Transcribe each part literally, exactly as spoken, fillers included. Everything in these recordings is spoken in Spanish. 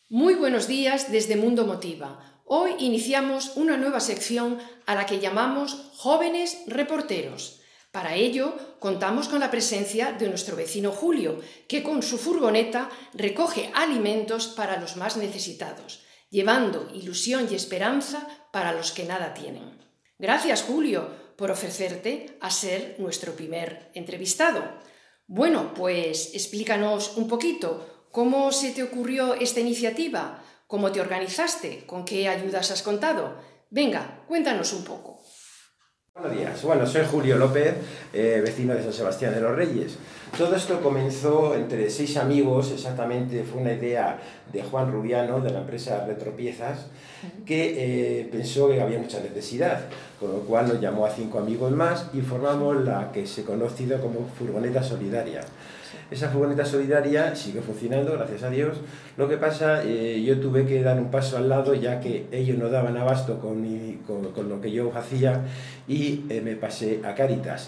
Muy buenos días desde Mundo Motiva. Hoy iniciamos una nueva sección a la que llamamos Jóvenes Reporteros. Para ello, contamos con la presencia de nuestro vecino Julio, que con su furgoneta recoge alimentos para los más necesitados, llevando ilusión y esperanza para los que nada tienen. Gracias, Julio, por ofrecerte a ser nuestro primer entrevistado. Bueno, pues explícanos un poquito. ¿Cómo se te ocurrió esta iniciativa? ¿Cómo te organizaste? ¿Con qué ayudas has contado? Venga, cuéntanos un poco. Buenos días. Bueno, soy Julio López, eh, vecino de San Sebastián de los Reyes. Todo esto comenzó entre seis amigos, exactamente fue una idea de Juan Rubiano, de la empresa Retropiezas, que eh, pensó que había mucha necesidad, con lo cual nos llamó a cinco amigos más y formamos la que se conoce como Furgoneta Solidaria. Esa furgoneta solidaria sigue funcionando, gracias a Dios. Lo que pasa, eh, yo tuve que dar un paso al lado, ya que ellos no daban abasto con, mi, con, con lo que yo hacía, y eh, me pasé a Cáritas.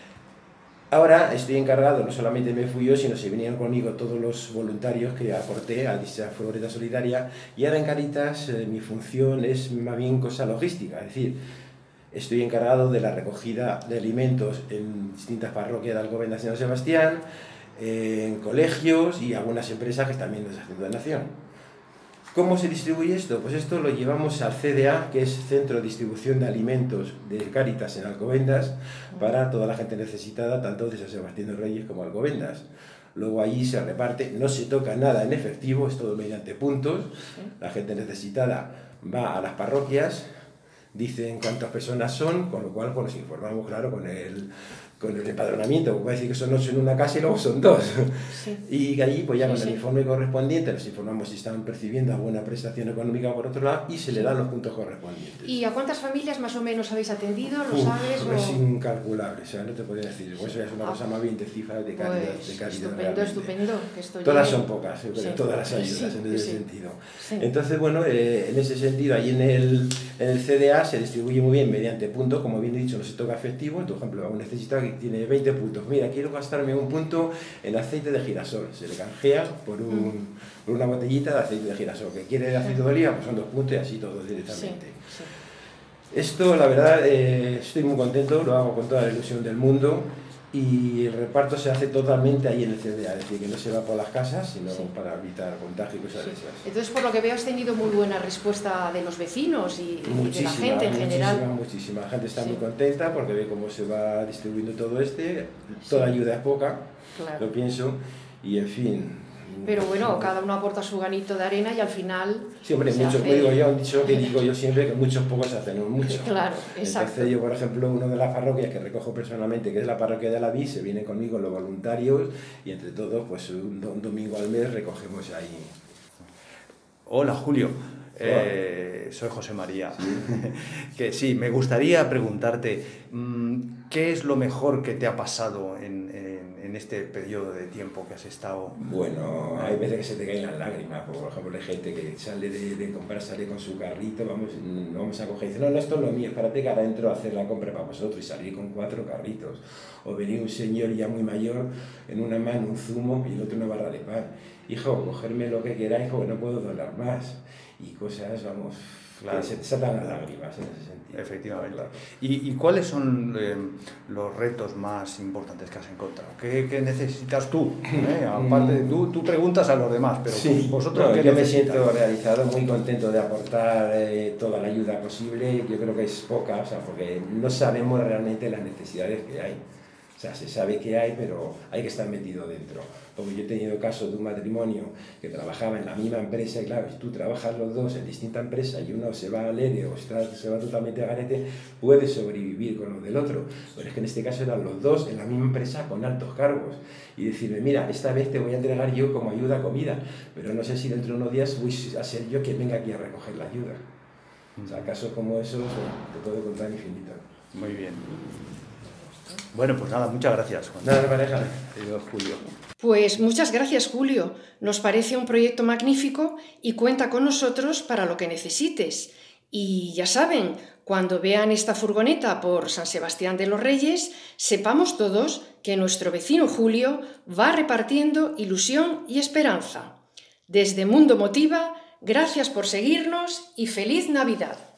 Ahora estoy encargado, no solamente me fui yo, sino se vinieron conmigo todos los voluntarios que aporté a esa furgoneta solidaria, y ahora en Cáritas eh, mi función es más bien cosa logística, es decir, estoy encargado de la recogida de alimentos en distintas parroquias de Alcobendas y San Sebastián, en colegios y algunas empresas que también nos hacen donación. ¿Cómo se distribuye esto? Pues esto lo llevamos al C D A, que es Centro de Distribución de Alimentos de Cáritas en Alcobendas, para toda la gente necesitada, tanto de San Sebastián de los Reyes como Alcobendas. Luego allí se reparte, no se toca nada en efectivo, es todo mediante puntos. La gente necesitada va a las parroquias, dicen cuántas personas son, con lo cual pues, nos informamos, claro, con el, con el empadronamiento, puede decir que son ocho en una casa y luego son dos. Sí. Y allí, pues ya con sí, el sí. informe correspondiente, nos informamos si están percibiendo alguna prestación económica por otro lado y se le dan los puntos correspondientes. ¿Y a cuántas familias más o menos habéis atendido? ¿Lo Uf, sabes? Es o... incalculable, o sea, no te podría decir. Pues eso es una ah. cosa más bien de cifras de calidad. Pues, de calidad estupendo, realmente. estupendo. Que esto todas llegue... son pocas, sí. todas las ayudas sí, en ese sí. sentido. Sí. Entonces, bueno, eh, en ese sentido, ahí en el, en el C D A se distribuye muy bien mediante puntos, como bien he dicho, no se toca efectivo. Por ejemplo, un necesitado que tiene veinte puntos. Mira, quiero gastarme un punto en aceite de girasol. Se le canjea por, un, por una botellita de aceite de girasol. Que quiere de aceite de oliva, pues son dos puntos y así todo directamente. Sí, sí. Esto, la verdad, eh, estoy muy contento, lo hago con toda la ilusión del mundo. Y el reparto se hace totalmente ahí en el C D A, es decir, que no se va por las casas, sino sí. para evitar contagio y cosas sí. de esas. Entonces, por lo que veo, has tenido muy buena respuesta de los vecinos y, y de la gente en general. Muchísima, muchísima. La gente está sí. muy contenta porque ve cómo se va distribuyendo todo este. Toda sí. ayuda es poca, claro. lo pienso, y en fin. Pero bueno, cada uno aporta su granito de arena y al final... Sí, hombre, muchos, hace... digo yo, han dicho que digo yo siempre que muchos pocos hacen mucho. Claro, exacto. Entonces yo, por ejemplo, una de las parroquias que recojo personalmente, que es la parroquia de Alaví, se vienen conmigo los voluntarios y entre todos, pues un, un domingo al mes recogemos ahí. Hola, Julio. Eh, soy José María. ¿Sí? que sí, me gustaría preguntarte, ¿qué es lo mejor que te ha pasado en, en, en este periodo de tiempo que has estado? Bueno, hay veces que se te caen las lágrimas, por ejemplo, hay gente que sale de, de comprar, sale con su carrito, vamos, vamos a coger y dice, no, no, esto no es mío, espérate que ahora entro a hacer la compra para vosotros y salir con cuatro carritos. O venir un señor ya muy mayor, en una mano un zumo y en otra una barra de pan. Hijo, cogerme lo que queráis, hijo, que no puedo donar más. Y cosas, vamos, claro. que se te saltan las lágrimas en ese sentido. Efectivamente. Claro. ¿Y, ¿Y cuáles son eh, los retos más importantes que has encontrado? ¿Qué, qué necesitas tú? ¿Eh? Aparte, tú, tú preguntas a los demás, pero sí. vosotros no, ¿qué yo necesitas? me siento realizado, muy contento de aportar eh, toda la ayuda posible. Yo creo que es poca, o sea, porque no sabemos realmente las necesidades que hay. O sea, se sabe que hay, pero hay que estar metido dentro. Porque yo he tenido casos de un matrimonio que trabajaba en la misma empresa y claro, si tú trabajas los dos en distinta empresa y uno se va al E R E o está, se va totalmente a garete, puedes sobrevivir con lo del otro. Pero es que en este caso eran los dos en la misma empresa con altos cargos. Y decirme, mira, esta vez te voy a entregar yo como ayuda a comida, pero no sé si dentro de unos días voy a ser yo quien venga aquí a recoger la ayuda. O sea, casos como esos, te puedo contar infinito. Muy bien. Bueno, pues nada, muchas gracias, Juan. Nada, pareja. Julio. Pues muchas gracias, Julio. Nos parece un proyecto magnífico y cuenta con nosotros para lo que necesites. Y ya saben, cuando vean esta furgoneta por San Sebastián de los Reyes, sepamos todos que nuestro vecino Julio va repartiendo ilusión y esperanza. Desde Mundo Motiva, gracias por seguirnos y feliz Navidad.